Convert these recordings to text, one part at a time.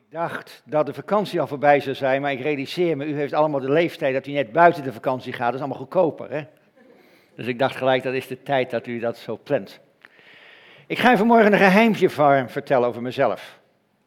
Ik dacht dat de vakantie al voorbij zou zijn, maar ik realiseer me, u heeft allemaal de leeftijd dat u net buiten de vakantie gaat. Dat is allemaal goedkoper, hè? Dus ik dacht gelijk, dat is de tijd dat u dat zo plant. Ik ga u vanmorgen een geheimtje vertellen over mezelf.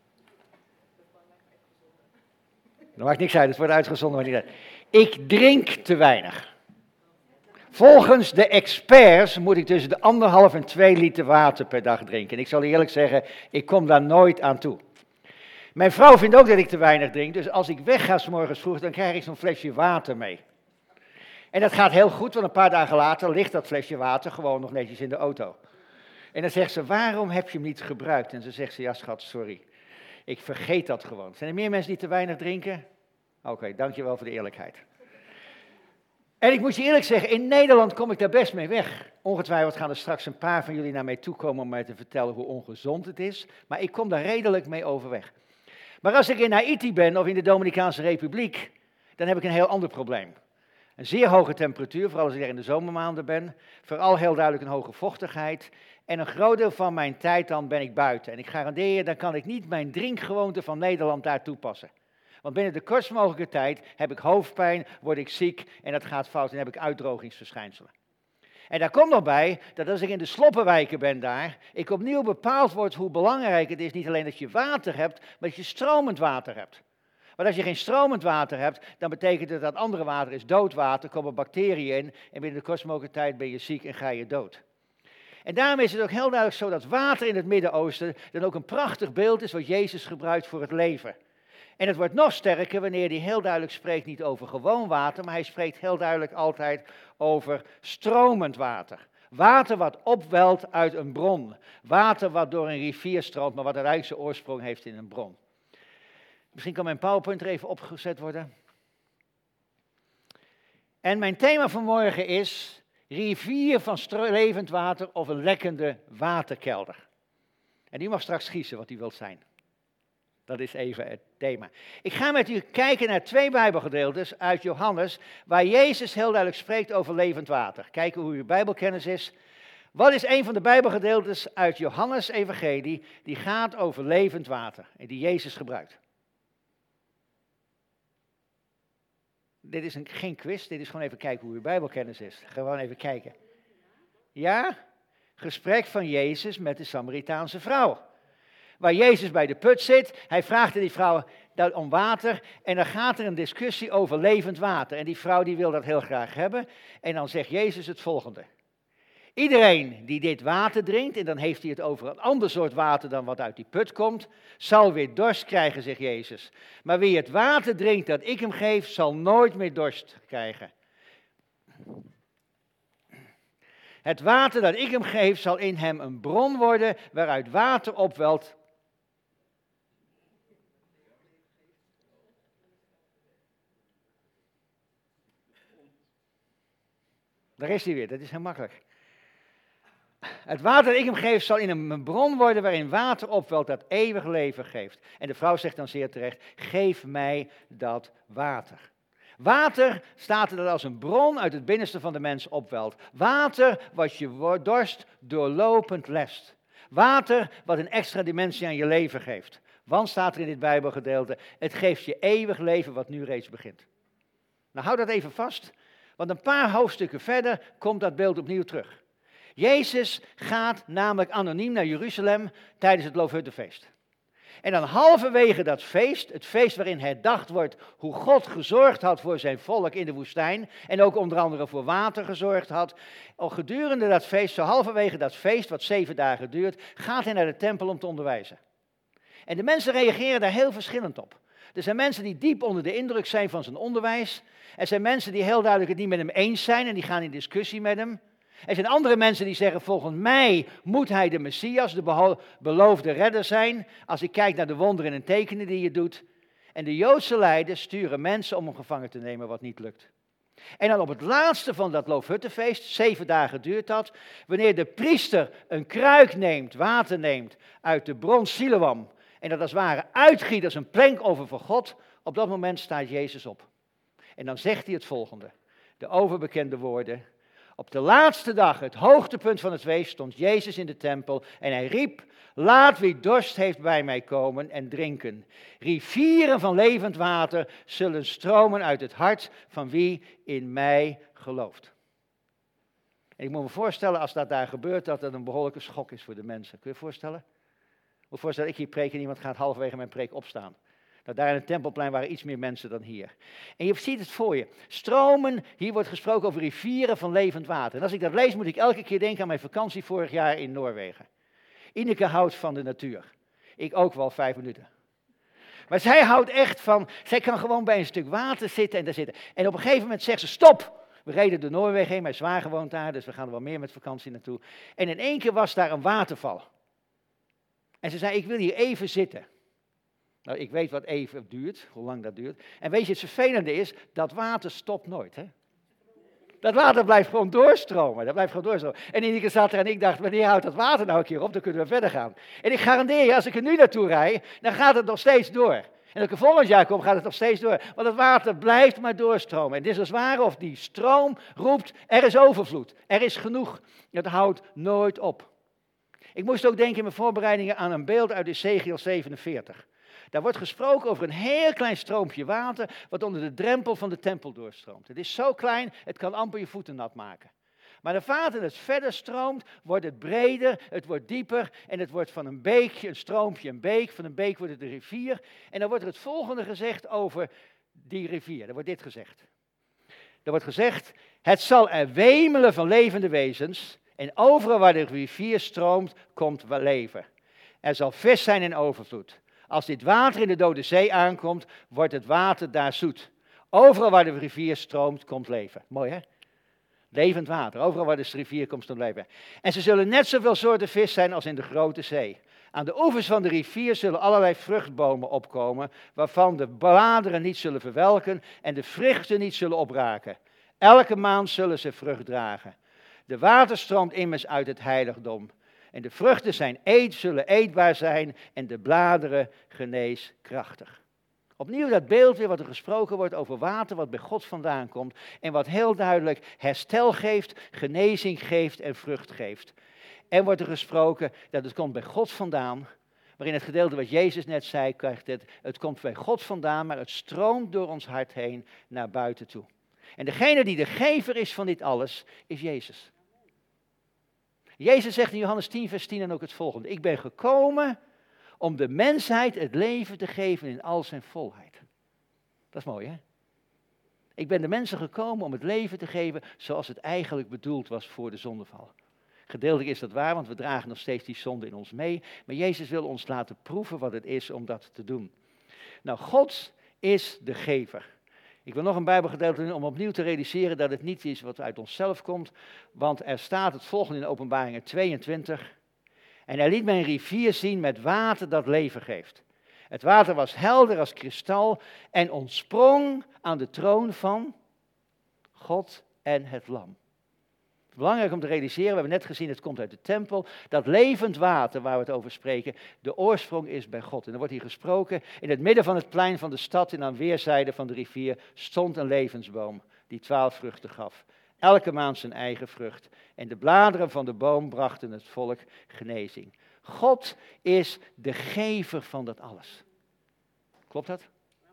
Dat maakt niks uit, het wordt uitgezonden. Ik drink te weinig. Volgens de experts moet ik tussen de 1,5 en 2 liter water per dag drinken. En ik zal eerlijk zeggen, ik kom daar nooit aan toe. Mijn vrouw vindt ook dat ik te weinig drink, dus als ik wegga 's morgens vroeg, dan krijg ik zo'n flesje water mee. En dat gaat heel goed, want een paar dagen later ligt dat flesje water gewoon nog netjes in de auto. En dan zegt ze, waarom heb je hem niet gebruikt? En ze zegt, ja schat, sorry, ik vergeet dat gewoon. Zijn er meer mensen die te weinig drinken? Oké, dankjewel voor de eerlijkheid. En ik moet je eerlijk zeggen, in Nederland kom ik daar best mee weg. Ongetwijfeld gaan er straks een paar van jullie naar mij toe komen om mij te vertellen hoe ongezond het is. Maar ik kom daar redelijk mee overweg. Maar als ik in Haiti ben of in de Dominicaanse Republiek, dan heb ik een heel ander probleem. Een zeer hoge temperatuur, vooral als ik er in de zomermaanden ben. Vooral heel duidelijk een hoge vochtigheid. En een groot deel van mijn tijd dan ben ik buiten. En ik garandeer je, dan kan ik niet mijn drinkgewoonte van Nederland daar toepassen. Want binnen de kortst mogelijke tijd heb ik hoofdpijn, word ik ziek en dat gaat fout en heb ik uitdrogingsverschijnselen. En daar komt nog bij dat als ik in de sloppenwijken ben daar, ik opnieuw bepaald word hoe belangrijk het is niet alleen dat je water hebt, maar dat je stromend water hebt. Want als je geen stromend water hebt, dan betekent het dat andere water is doodwater, komen bacteriën in en binnen de kortst mogelijke tijd ben je ziek en ga je dood. En daarom is het ook heel duidelijk zo dat water in het Midden-Oosten dan ook een prachtig beeld is wat Jezus gebruikt voor het leven. En het wordt nog sterker wanneer hij heel duidelijk spreekt niet over gewoon water, maar hij spreekt heel duidelijk altijd over stromend water. Water wat opwelt uit een bron. Water wat door een rivier stroomt, maar wat uiteindelijk zijn oorsprong heeft in een bron. Misschien kan mijn PowerPoint er even opgezet worden. En mijn thema vanmorgen is rivier van levend water of een lekkende waterkelder. En u mag straks kiezen wat u wilt zijn. Dat is even het thema. Ik ga met u kijken naar 2 Bijbelgedeeltes uit Johannes, waar Jezus heel duidelijk spreekt over levend water. Kijken hoe uw Bijbelkennis is. Wat is een van de Bijbelgedeeltes uit Johannes Evangelie die gaat over levend water en die Jezus gebruikt? Dit is geen quiz, dit is gewoon even kijken hoe uw Bijbelkennis is. Gewoon even kijken. Ja? Gesprek van Jezus met de Samaritaanse vrouw. Waar Jezus bij de put zit, hij vraagt die vrouw om water en dan gaat er een discussie over levend water. En die vrouw die wil dat heel graag hebben en dan zegt Jezus het volgende. Iedereen die dit water drinkt, en dan heeft hij het over een ander soort water dan wat uit die put komt, zal weer dorst krijgen, zegt Jezus. Maar wie het water drinkt dat ik hem geef, zal nooit meer dorst krijgen. Het water dat ik hem geef, zal in hem een bron worden waaruit water opwelt. Daar is hij weer, dat is heel makkelijk. Het water dat ik hem geef zal in een bron worden waarin water opwelt dat eeuwig leven geeft. En de vrouw zegt dan zeer terecht, geef mij dat water. Water staat er dat als een bron uit het binnenste van de mens opwelt. Water wat je dorst doorlopend lest. Water wat een extra dimensie aan je leven geeft. Want staat er in dit Bijbelgedeelte, het geeft je eeuwig leven wat nu reeds begint. Nou hou dat even vast, want een paar hoofdstukken verder komt dat beeld opnieuw terug. Jezus gaat namelijk anoniem naar Jeruzalem tijdens het Loofhuttenfeest. En dan halverwege dat feest, het feest waarin herdacht wordt hoe God gezorgd had voor zijn volk in de woestijn en ook onder andere voor water gezorgd had. Al gedurende dat feest, zo halverwege dat feest wat 7 dagen duurt, gaat hij naar de tempel om te onderwijzen. En de mensen reageren daar heel verschillend op. Er zijn mensen die diep onder de indruk zijn van zijn onderwijs. Er zijn mensen die heel duidelijk het niet met hem eens zijn en die gaan in discussie met hem. Er zijn andere mensen die zeggen, volgens mij moet hij de Messias, de beloofde redder zijn, als ik kijk naar de wonderen en tekenen die je doet. En de Joodse leiders sturen mensen om hem gevangen te nemen wat niet lukt. En dan op het laatste van dat Loofhuttenfeest, 7 dagen duurt dat, wanneer de priester een kruik neemt, water neemt uit de bron Siloam en dat als het ware uitgiet als een plenkoffer voor God, op dat moment staat Jezus op. En dan zegt hij het volgende, de overbekende woorden. Op de laatste dag, het hoogtepunt van het feest, stond Jezus in de tempel en hij riep: laat wie dorst heeft bij mij komen en drinken. Rivieren van levend water zullen stromen uit het hart van wie in mij gelooft. En ik moet me voorstellen, als dat daar gebeurt, dat het een behoorlijke schok is voor de mensen. Kun je je voorstellen? Ik moet voorstellen, ik hier preek en iemand gaat halverwege mijn preek opstaan. Nou, daar in het Tempelplein waren iets meer mensen dan hier. En je ziet het voor je. Stromen, hier wordt gesproken over rivieren van levend water. En als ik dat lees, moet ik elke keer denken aan mijn vakantie vorig jaar in Noorwegen. Ineke houdt van de natuur. Ik ook wel 5 minuten. Maar zij houdt echt van, zij kan gewoon bij een stuk water zitten en daar zitten. En op een gegeven moment zegt ze, stop! We reden door Noorwegen heen, mijn zwager woont daar, dus we gaan er wel meer met vakantie naartoe. En in één keer was daar een waterval. En ze zei, ik wil hier even zitten. Nou, ik weet wat even duurt, hoe lang dat duurt. En weet je, het vervelende is, dat water stopt nooit, hè. Dat water blijft gewoon doorstromen. En Ineke zat er en ik dacht, wanneer houdt dat water nou een keer op, dan kunnen we verder gaan. En ik garandeer je, als ik er nu naartoe rijd, dan gaat het nog steeds door. En als ik er volgend jaar kom, gaat het nog steeds door. Want het water blijft maar doorstromen. En het is als ware of die stroom roept, er is overvloed, er is genoeg. Het houdt nooit op. Ik moest ook denken in mijn voorbereidingen aan een beeld uit Ezechiel 47. Daar wordt gesproken over een heel klein stroompje water wat onder de drempel van de tempel doorstroomt. Het is zo klein, het kan amper je voeten nat maken. Maar naarmate het verder stroomt, wordt het breder, het wordt dieper en het wordt van een beekje, een stroompje, een beek. Van een beek wordt het een rivier. En dan wordt er het volgende gezegd over die rivier. Er wordt dit gezegd. Er wordt gezegd, het zal er wemelen van levende wezens en overal waar de rivier stroomt, komt leven. Er zal vis zijn in overvloed. Als dit water in de Dode Zee aankomt, wordt het water daar zoet. Overal waar de rivier stroomt, komt leven. Mooi hè? Levend water. Overal waar de rivier komt, komt leven. En ze zullen net zoveel soorten vis zijn als in de grote zee. Aan de oevers van de rivier zullen allerlei vruchtbomen opkomen, waarvan de bladeren niet zullen verwelken en de vruchten niet zullen opraken. Elke maand zullen ze vrucht dragen. De water stroomt immers uit het heiligdom. En de vruchten zullen eetbaar zijn en de bladeren geneeskrachtig. Opnieuw dat beeld weer wat er gesproken wordt over water wat bij God vandaan komt. En wat heel duidelijk herstel geeft, genezing geeft en vrucht geeft. En wordt er gesproken dat het komt bij God vandaan. Maar in het gedeelte wat Jezus net zei, krijgt het komt bij God vandaan, maar het stroomt door ons hart heen naar buiten toe. En degene die de gever is van dit alles, is Jezus. Jezus zegt in Johannes 10, vers 10 dan ook het volgende. Ik ben gekomen om de mensheid het leven te geven in al zijn volheid. Dat is mooi, hè? Ik ben de mensen gekomen om het leven te geven zoals het eigenlijk bedoeld was voor de zondeval. Gedeeltelijk is dat waar, want we dragen nog steeds die zonde in ons mee. Maar Jezus wil ons laten proeven wat het is om dat te doen. Nou, God is de gever. Ik wil nog een Bijbelgedeelte doen om opnieuw te realiseren dat het niet is wat uit onszelf komt. Want er staat het volgende in Openbaringen 22. En hij liet mij een rivier zien met water dat leven geeft. Het water was helder als kristal en ontsprong aan de troon van God en het Lam. Belangrijk om te realiseren, we hebben net gezien, het komt uit de tempel. Dat levend water waar we het over spreken, de oorsprong is bij God. En er wordt hier gesproken, in het midden van het plein van de stad en aan weerszijden van de rivier stond een levensboom die 12 vruchten gaf. Elke maand zijn eigen vrucht. En de bladeren van de boom brachten het volk genezing. God is de gever van dat alles. Klopt dat?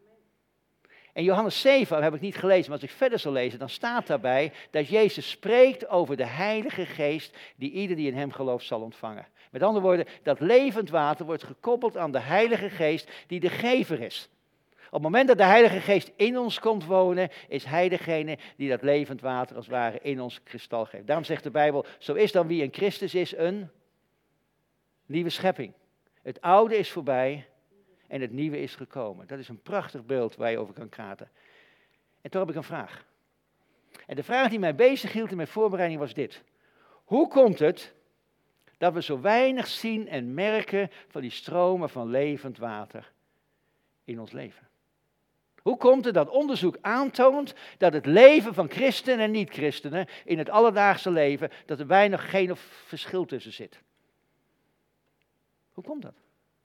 En Johannes 7 heb ik niet gelezen, maar als ik verder zal lezen, dan staat daarbij dat Jezus spreekt over de Heilige Geest die ieder die in hem gelooft zal ontvangen. Met andere woorden, dat levend water wordt gekoppeld aan de Heilige Geest die de gever is. Op het moment dat de Heilige Geest in ons komt wonen, is Hij degene die dat levend water als het ware in ons kristal geeft. Daarom zegt de Bijbel, zo is dan wie in Christus is een nieuwe schepping. Het oude is voorbij en het nieuwe is gekomen. Dat is een prachtig beeld waar je over kan praten. En toen heb ik een vraag. En de vraag die mij bezig hield in mijn voorbereiding was dit. Hoe komt het dat we zo weinig zien en merken van die stromen van levend water in ons leven? Hoe komt het dat onderzoek aantoont dat het leven van christenen en niet-christenen in het alledaagse leven, dat er weinig geen verschil tussen zit? Hoe komt dat?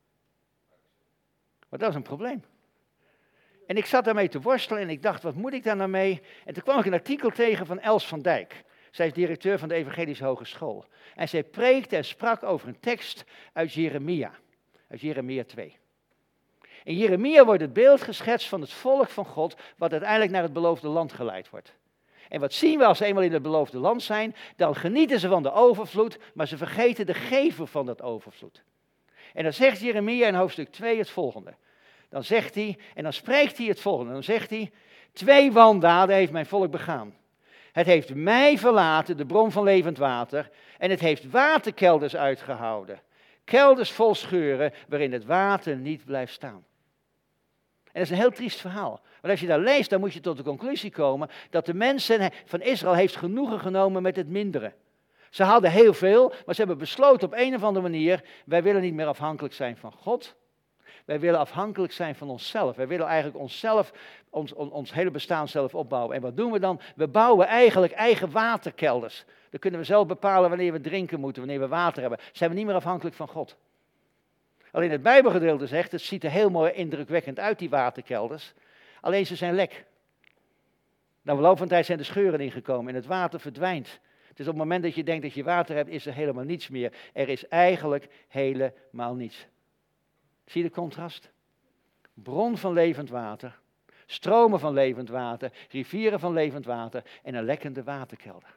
Want dat is een probleem. En ik zat daarmee te worstelen en ik dacht, wat moet ik daar nou mee? En toen kwam ik een artikel tegen van Els van Dijk. Zij is directeur van de Evangelische Hogeschool. En zij preekte en sprak over een tekst uit Jeremia 2. In Jeremia wordt het beeld geschetst van het volk van God, wat uiteindelijk naar het beloofde land geleid wordt. En wat zien we als ze eenmaal in het beloofde land zijn? Dan genieten ze van de overvloed, maar ze vergeten de gever van dat overvloed. En dan zegt Jeremia in hoofdstuk 2 het volgende. Dan zegt hij, en dan spreekt hij het volgende. Dan zegt hij, 2 wandaden heeft mijn volk begaan. Het heeft mij verlaten, de bron van levend water, en het heeft waterkelders uitgehouden. Kelders vol scheuren, waarin het water niet blijft staan. En dat is een heel triest verhaal. Want als je dat leest, dan moet je tot de conclusie komen dat de mensen van Israël heeft genoegen genomen met het mindere. Ze hadden heel veel, maar ze hebben besloten op een of andere manier, wij willen niet meer afhankelijk zijn van God. Wij willen afhankelijk zijn van onszelf. Wij willen eigenlijk onszelf, ons hele bestaan zelf opbouwen. En wat doen we dan? We bouwen eigenlijk eigen waterkelders. Dan kunnen we zelf bepalen wanneer we drinken moeten, wanneer we water hebben. Zijn we niet meer afhankelijk van God. Alleen het Bijbelgedeelte zegt, het ziet er heel mooi indrukwekkend uit, die waterkelders. Alleen ze zijn lek. Na verloop van tijd zijn de scheuren ingekomen en het water verdwijnt. Dus op het moment dat je denkt dat je water hebt, is er helemaal niets meer. Er is eigenlijk helemaal niets. Zie je de contrast? Bron van levend water, stromen van levend water, rivieren van levend water en een lekkende waterkelder.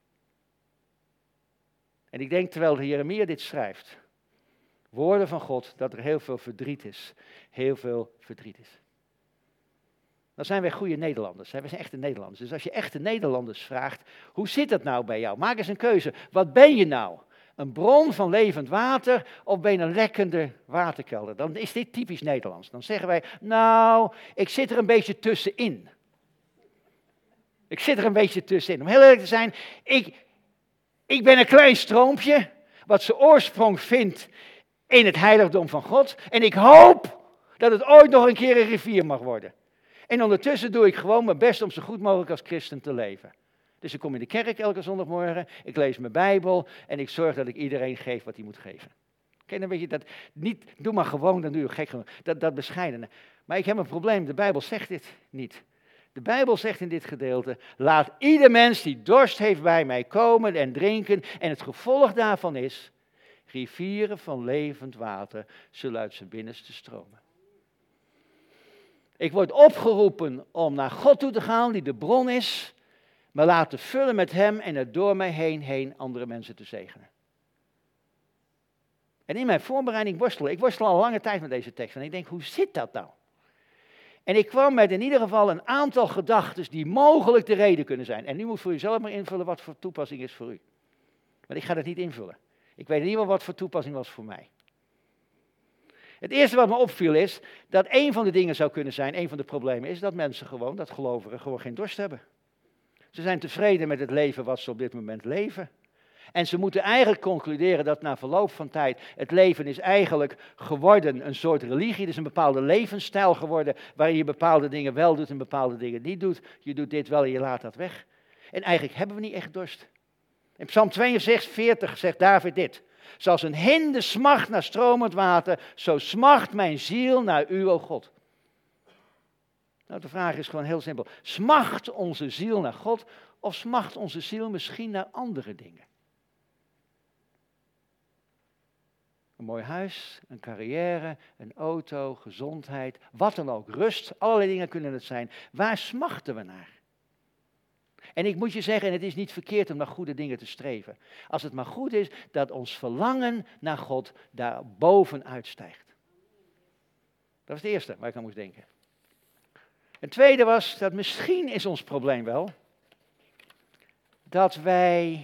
En ik denk terwijl de Jeremia dit schrijft, woorden van God, dat er heel veel verdriet is. Heel veel verdriet is. Dan zijn wij goede Nederlanders. Hè? We zijn echte Nederlanders. Dus als je echte Nederlanders vraagt, hoe zit dat nou bij jou? Maak eens een keuze. Wat ben je nou? Een bron van levend water of ben je een lekkende waterkelder? Dan is dit typisch Nederlands. Dan zeggen wij, nou, ik zit er een beetje tussenin. Ik zit er een beetje tussenin. Om heel eerlijk te zijn, ik ben een klein stroompje, wat zijn oorsprong vindt in het heiligdom van God. En ik hoop dat het ooit nog een keer een rivier mag worden. En ondertussen doe ik gewoon mijn best om zo goed mogelijk als christen te leven. Dus ik kom in de kerk elke zondagmorgen, ik lees mijn Bijbel en ik zorg dat ik iedereen geef wat hij moet geven. Oké, dan weet je dat niet, doe maar gewoon, dan doe je gek genoeg. Dat bescheidene. Maar ik heb een probleem, de Bijbel zegt dit niet. De Bijbel zegt in dit gedeelte, laat ieder mens die dorst heeft bij mij komen en drinken. En het gevolg daarvan is, rivieren van levend water zullen uit zijn binnenste stromen. Ik word opgeroepen om naar God toe te gaan, die de bron is, me laten vullen met hem en het door mij heen andere mensen te zegenen. En in mijn voorbereiding ik worstel al lange tijd met deze tekst. En ik denk, hoe zit dat nou? En ik kwam met in ieder geval een aantal gedachten die mogelijk de reden kunnen zijn. En nu moet voor u zelf maar invullen wat voor toepassing is voor u. Want ik ga dat niet invullen. Ik weet in ieder geval wat voor toepassing was voor mij. Het eerste wat me opviel is, dat een van de dingen zou kunnen zijn, een van de problemen is dat mensen gewoon, dat gelovigen gewoon geen dorst hebben. Ze zijn tevreden met het leven wat ze op dit moment leven. En ze moeten eigenlijk concluderen dat na verloop van tijd het leven is eigenlijk geworden een soort religie. Het is een bepaalde levensstijl geworden waarin je bepaalde dingen wel doet en bepaalde dingen niet doet. Je doet dit wel en je laat dat weg. En eigenlijk hebben we niet echt dorst. In Psalm 42 zegt David dit. Zoals een hinde smacht naar stromend water, zo smacht mijn ziel naar u, o God. Nou, de vraag is gewoon heel simpel. Smacht onze ziel naar God of smacht onze ziel misschien naar andere dingen? Een mooi huis, een carrière, een auto, gezondheid, wat dan ook, rust, allerlei dingen kunnen het zijn. Waar smachten we naar? En ik moet je zeggen, en het is niet verkeerd om naar goede dingen te streven. Als het maar goed is dat ons verlangen naar God daar bovenuit stijgt. Dat was het eerste waar ik aan moest denken. Het tweede was dat misschien is ons probleem wel dat wij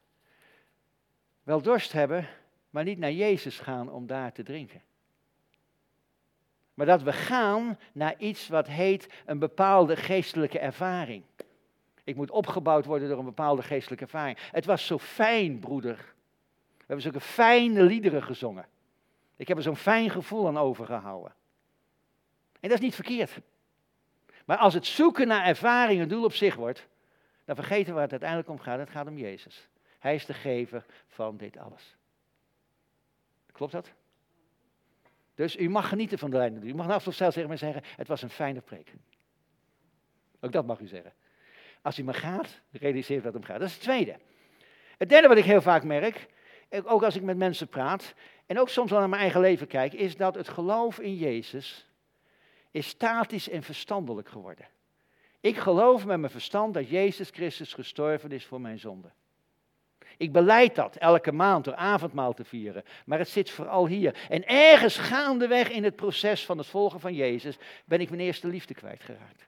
wel dorst hebben, maar niet naar Jezus gaan om daar te drinken. Maar dat we gaan naar iets wat heet een bepaalde geestelijke ervaring. Ik moet opgebouwd worden door een bepaalde geestelijke ervaring. Het was zo fijn, broeder. We hebben zulke fijne liederen gezongen. Ik heb er zo'n fijn gevoel aan overgehouden. En dat is niet verkeerd. Maar als het zoeken naar ervaring een doel op zich wordt, dan vergeten we waar het uiteindelijk om gaat. Het gaat om Jezus. Hij is de gever van dit alles. Klopt dat? Dus u mag genieten van de leiding. U mag af en toe zelfs tegen mij zeggen, het was een fijne preek. Ook dat mag u zeggen. Als hij maar gaat, realiseert wat hem gaat. Dat is het tweede. Het derde wat ik heel vaak merk, ook als ik met mensen praat, en ook soms wel naar mijn eigen leven kijk, is dat het geloof in Jezus is statisch en verstandelijk geworden. Ik geloof met mijn verstand dat Jezus Christus gestorven is voor mijn zonde. Ik belijd dat elke maand door avondmaal te vieren, maar het zit vooral hier. En ergens gaandeweg in het proces van het volgen van Jezus ben ik mijn eerste liefde kwijtgeraakt.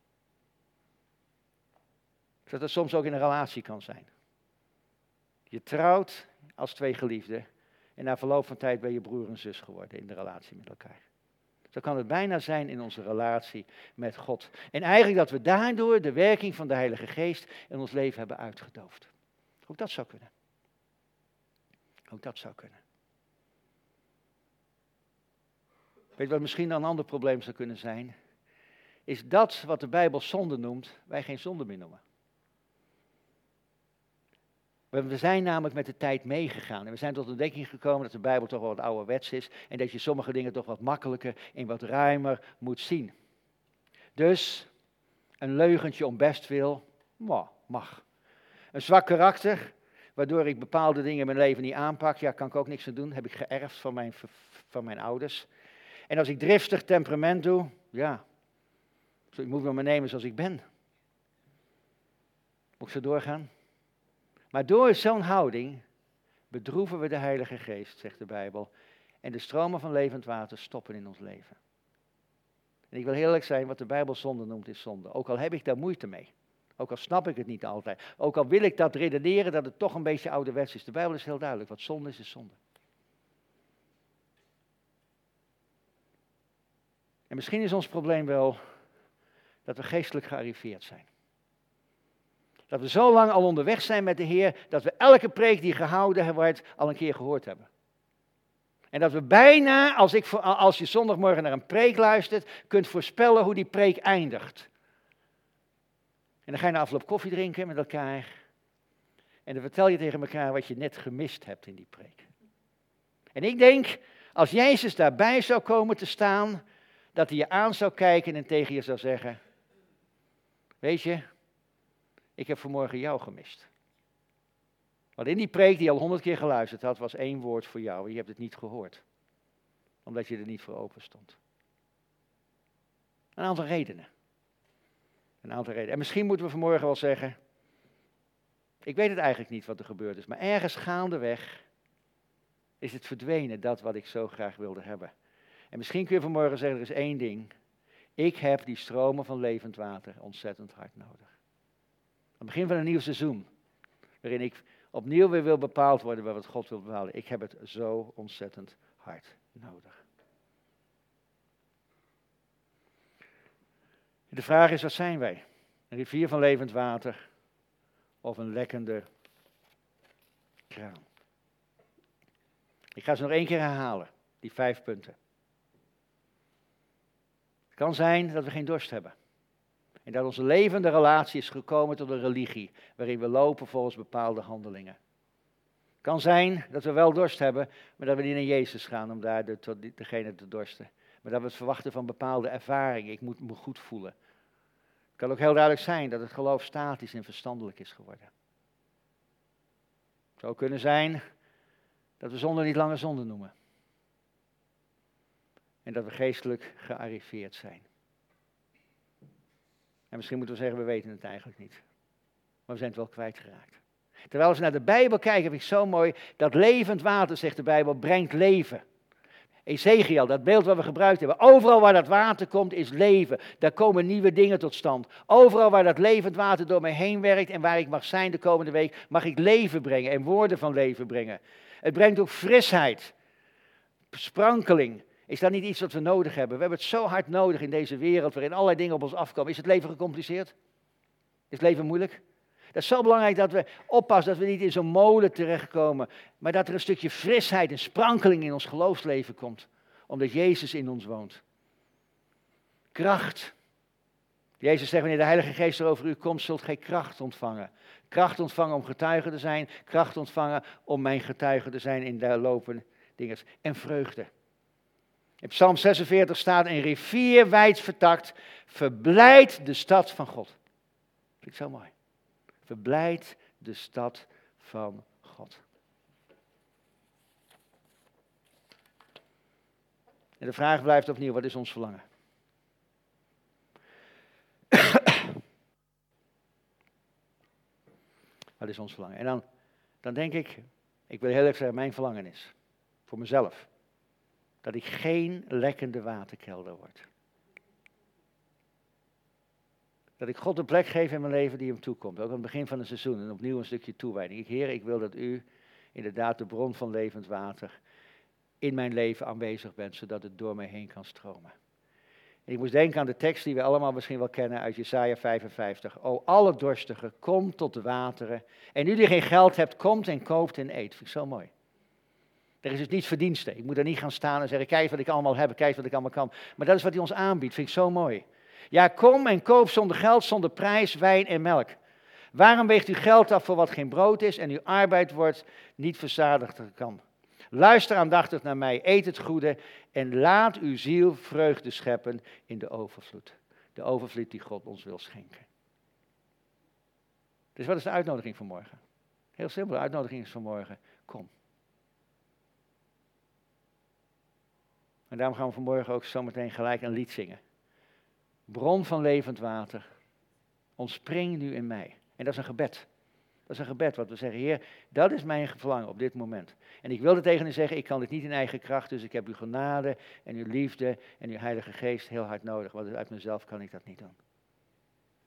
Dat het soms ook in een relatie kan zijn. Je trouwt als twee geliefden en na verloop van tijd ben je broer en zus geworden in de relatie met elkaar. Zo kan het bijna zijn in onze relatie met God. En eigenlijk dat we daardoor de werking van de Heilige Geest in ons leven hebben uitgedoofd. Ook dat zou kunnen. Ook dat zou kunnen. Weet je wat misschien dan een ander probleem zou kunnen zijn? Is dat wat de Bijbel zonde noemt, wij geen zonde meer noemen. We zijn namelijk met de tijd meegegaan. En we zijn tot de ontdekking gekomen dat de Bijbel toch wel wat ouderwets is. En dat je sommige dingen toch wat makkelijker en wat ruimer moet zien. Dus een leugentje om bestwil, mag. Een zwak karakter, waardoor ik bepaalde dingen in mijn leven niet aanpak. Ja, kan ik ook niks aan doen. Heb ik geërfd van mijn ouders. En als ik driftig temperament doe, ja. Ik moet me maar nemen zoals ik ben. Moet ik zo doorgaan? Maar door zo'n houding bedroeven we de Heilige Geest, zegt de Bijbel. En de stromen van levend water stoppen in ons leven. En ik wil heel eerlijk zijn, wat de Bijbel zonde noemt is zonde. Ook al heb ik daar moeite mee. Ook al snap ik het niet altijd. Ook al wil ik dat redeneren dat het toch een beetje ouderwets is. De Bijbel is heel duidelijk. Wat zonde is zonde. En misschien is ons probleem wel dat we geestelijk gearriveerd zijn. Dat we zo lang al onderweg zijn met de Heer, dat we elke preek die gehouden wordt al een keer gehoord hebben. En dat we bijna, als je zondagmorgen naar een preek luistert, kunt voorspellen hoe die preek eindigt. En dan ga je na afloop koffie drinken met elkaar. En dan vertel je tegen elkaar wat je net gemist hebt in die preek. En ik denk, als Jezus daarbij zou komen te staan, dat hij je aan zou kijken en tegen je zou zeggen, weet je, ik heb vanmorgen jou gemist. Want in die preek die je al 100 keer geluisterd had, was 1 woord voor jou. En je hebt het niet gehoord. Omdat je er niet voor open stond. Een aantal redenen. En misschien moeten we vanmorgen wel zeggen, ik weet het eigenlijk niet wat er gebeurd is. Maar ergens gaandeweg is het verdwenen, dat wat ik zo graag wilde hebben. En misschien kun je vanmorgen zeggen, er is 1 ding. Ik heb die stromen van levend water ontzettend hard nodig. Aan het begin van een nieuw seizoen, waarin ik opnieuw weer wil bepaald worden bij wat God wil bepalen. Ik heb het zo ontzettend hard nodig. De vraag is, wat zijn wij? Een rivier van levend water of een lekkende kraan? Ik ga ze nog 1 keer herhalen, die 5 punten. Het kan zijn dat we geen dorst hebben. En dat onze levende relatie is gekomen tot een religie, waarin we lopen volgens bepaalde handelingen. Het kan zijn dat we wel dorst hebben, maar dat we niet naar Jezus gaan om daar degene te dorsten. Maar dat we het verwachten van bepaalde ervaringen. Ik moet me goed voelen. Het kan ook heel duidelijk zijn dat het geloof statisch en verstandelijk is geworden. Het zou kunnen zijn dat we zonde niet langer zonde noemen. En dat we geestelijk gearriveerd zijn. En misschien moeten we zeggen, we weten het eigenlijk niet. Maar we zijn het wel kwijtgeraakt. Terwijl als we naar de Bijbel kijken, vind ik zo mooi, dat levend water, zegt de Bijbel, brengt leven. Ezekiel, dat beeld wat we gebruikt hebben. Overal waar dat water komt, is leven. Daar komen nieuwe dingen tot stand. Overal waar dat levend water door mij heen werkt en waar ik mag zijn de komende week, mag ik leven brengen en woorden van leven brengen. Het brengt ook frisheid, sprankeling. Is dat niet iets wat we nodig hebben? We hebben het zo hard nodig in deze wereld waarin allerlei dingen op ons afkomen. Is het leven gecompliceerd? Is het leven moeilijk? Dat is zo belangrijk dat we oppassen dat we niet in zo'n molen terechtkomen. Maar dat er een stukje frisheid en sprankeling in ons geloofsleven komt. Omdat Jezus in ons woont. Kracht. Jezus zegt, wanneer de Heilige Geest er over u komt, zult gij kracht ontvangen. Kracht ontvangen om getuige te zijn. Kracht ontvangen om mijn getuige te zijn in de lopen dingen. En vreugde. In Psalm 46 staat, een rivier wijd vertakt, verblijdt de stad van God. Vind ik zo mooi. Verblijd de stad van God. En de vraag blijft opnieuw, wat is ons verlangen? Wat is ons verlangen? En dan denk ik wil heel erg zeggen, mijn verlangen is, voor mezelf, dat ik geen lekkende waterkelder word. Dat ik God een plek geef in mijn leven die hem toekomt. Ook aan het begin van het seizoen en opnieuw een stukje toewijding. Heer, ik wil dat u inderdaad de bron van levend water in mijn leven aanwezig bent, zodat het door mij heen kan stromen. En ik moest denken aan de tekst die we allemaal misschien wel kennen uit Jesaja 55. O, alle dorstigen, kom tot de wateren. En u die geen geld hebt, komt en koopt en eet. Vind ik zo mooi. Er is dus niet verdienste. Ik moet er niet gaan staan en zeggen, kijk wat ik allemaal heb, kijk wat ik allemaal kan. Maar dat is wat hij ons aanbiedt, vind ik zo mooi. Ja, kom en koop zonder geld, zonder prijs, wijn en melk. Waarom weegt u geld af voor wat geen brood is en uw arbeid wordt niet verzadigd kan? Luister aandachtig naar mij, eet het goede en laat uw ziel vreugde scheppen in de overvloed. De overvloed die God ons wil schenken. Dus wat is de uitnodiging van morgen? Heel simpel, de uitnodiging is van morgen, kom. En daarom gaan we vanmorgen ook zometeen gelijk een lied zingen. Bron van levend water, ontspring nu in mij. En dat is een gebed. Dat is een gebed wat we zeggen, Heer, dat is mijn verlangen op dit moment. En ik wilde tegen u zeggen, ik kan dit niet in eigen kracht, dus ik heb uw genade en uw liefde en uw Heilige Geest heel hard nodig, want uit mezelf kan ik dat niet doen.